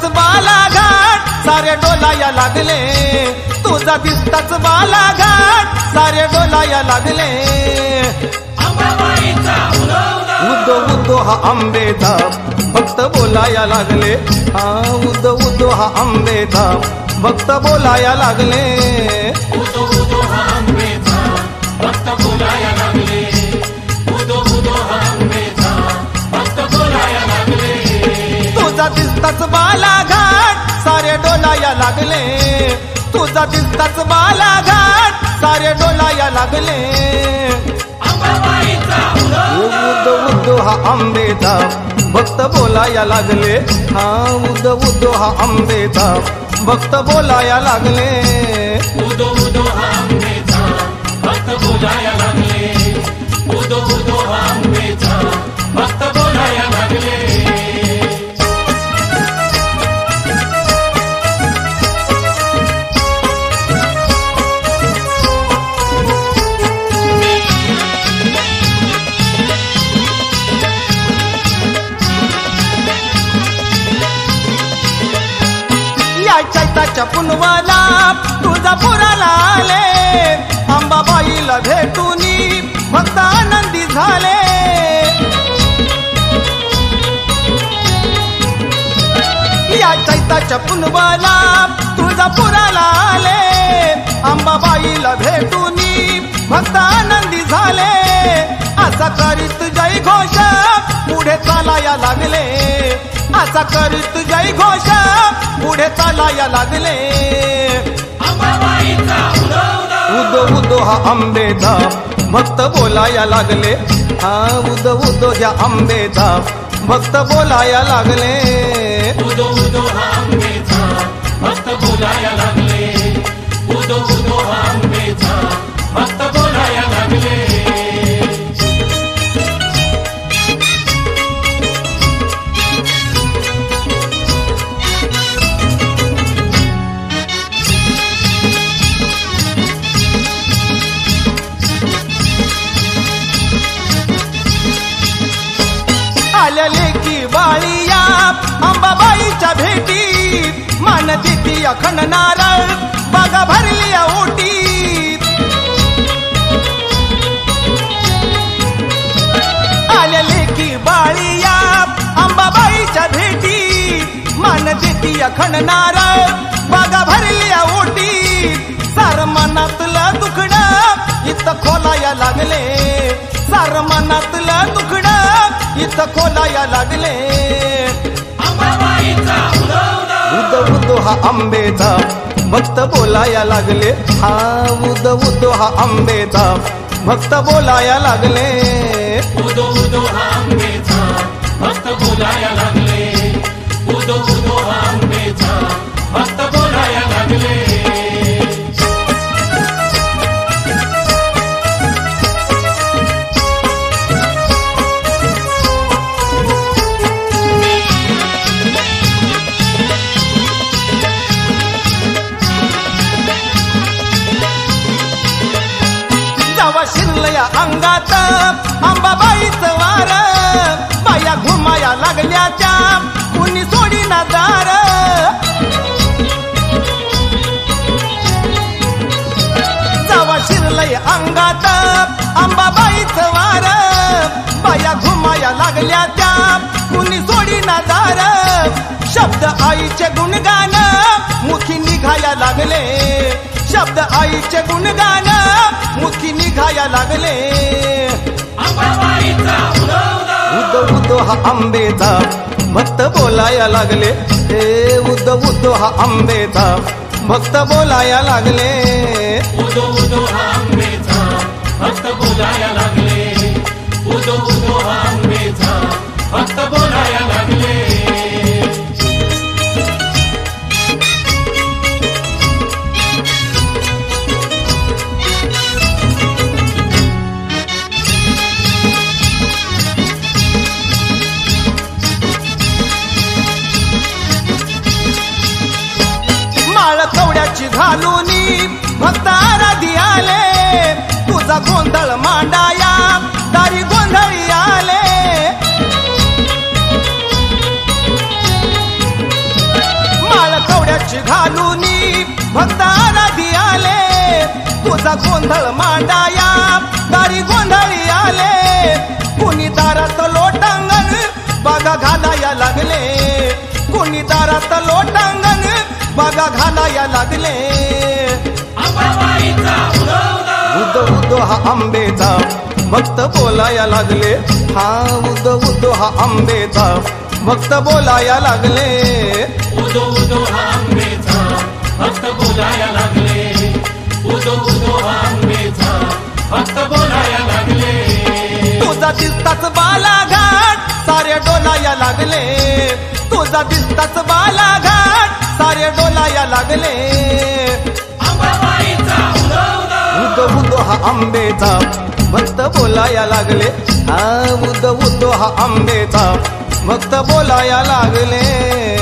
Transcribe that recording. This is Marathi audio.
बालाघाट सारे डोलाया लागले, तुझा दिसताच बालाघाट सारे डोलाया लागले. उदो उदो हा आंबेचा भक्त बोलाया लागले, हा उदो उदो हा आंबेचा भक्त बोलाया लागले. उदो उदो हा आंबेचा भक्त बोलाया लागले, उदो उदो हा आंबेचा भक्त बोलाया लागले. तुझा दिसताच बालाघाट सारे डोलाया लागले, तुझा दिसताच बालाघाट सारे डोलाया लागले. उदो उदो हा आंबेचा भक्त बोलाया लागले, हा उदो उदो हा आंबेचा भक्त बोलाया लागले. उदो उदो हा आंबेचा भक्त बोलाया लागले, उदो उदो हा आंबेचा भक्त बोलाया लागले. चैताच्या पुनवाला तुळजापुराला आले, अंबाबाईला भेटूनी भक्त आनंदी झाले. या चैताच्या पुनवाला तुळजापुराला आले, अंबाबाईला भेटूनी भक्त आनंदी झाले. असा करीत जय घोष पुढे चालाया लागले, असा करीत जय घोष पुढे चालाया लागले. उदो उदो हा आंबेचा भक्त बोलाया लागले, हा उदो उदो या आंबेचा भक्त बोलाया लागले. उदो उदो हा आंबेचा भक्त बोलाया लागले, उदो उदो हा आंबेचा भक्त बोलाया लागले. आलेले की बाळिया अंबाबाईच्या भेटी, मान देती अखंड नारळ बागा भरली ओटी. आलेले की बाळिया अंबाबाईच्या भेटी, मान देती अखंड नारळ बागा भरली ओटी. सार मनातलं दुखणं इथं खोलाया लागले, सार मनातलं दुखणं इथं खोलाया लागले. उदो उदो हा आंबेचा भक्त बोलाया लागले, हा उदो उदो हा आंबेचा भक्त बोलाया लागले. उदो उदो हा आंबेचा भक्त बोलाया लागले, उदो उदो हा आंबेचा भक्त बोलाया लागले. शिरलया अंगात अंबाबाईचं वार, बाया घुमाया लागल्या त्या कुणी सोडी ना दार. जावा शिरलय अंगात अंबाबाईचं वार, बाया घुमाया लागल्या त्या कुणी सोडी ना दार. शब्द आईचे गुणगान मुखी निघाया लागले, शब्द आईचे गुणगान मुखी निघाया लागले. उदो उदो हा आंबेचा भक्त बोलाया लागले, हे उदो उदो हा आंबेचा भक्त बोलाया लागले. उदो उदो हा आंबेचा भक्त बोलाया लागले, उदो उदो हा आंबेचा भक्त बोलाया लागले. कवड्याची घालूनी भक्त आराधी आले, तुझा गोंधळ मांडाया दारी गोंधळी आले. गोंधळ मांडाया दारी गोंधळी आले कुणी दारात लोटांगण बागा घालाया लागले कुणी दारात लोटांगण बागा घालाया लागले अंबाबाईचा उदो उदो उदो उदो हा आंबेचा भक्त बोलाया लागले हा उदो उदो हा आंबेचा भक्त बोलाया लागले उदो उदो हा आंबेचा भक्त बोलाया लागले उदो उदो हा आंबेचा भक्त बोलाया लागले तुझा दिसताच बालाघाट सारे डोलाया लागले तुझा दिसताच बालाघाट सारे डोलाया लागले अंबाबाईचा उदो उदो उदो हा आंबेचा भक्त बोलाया लागले हा उदो उदो हा आंबेचा भक्त बोलाया लागले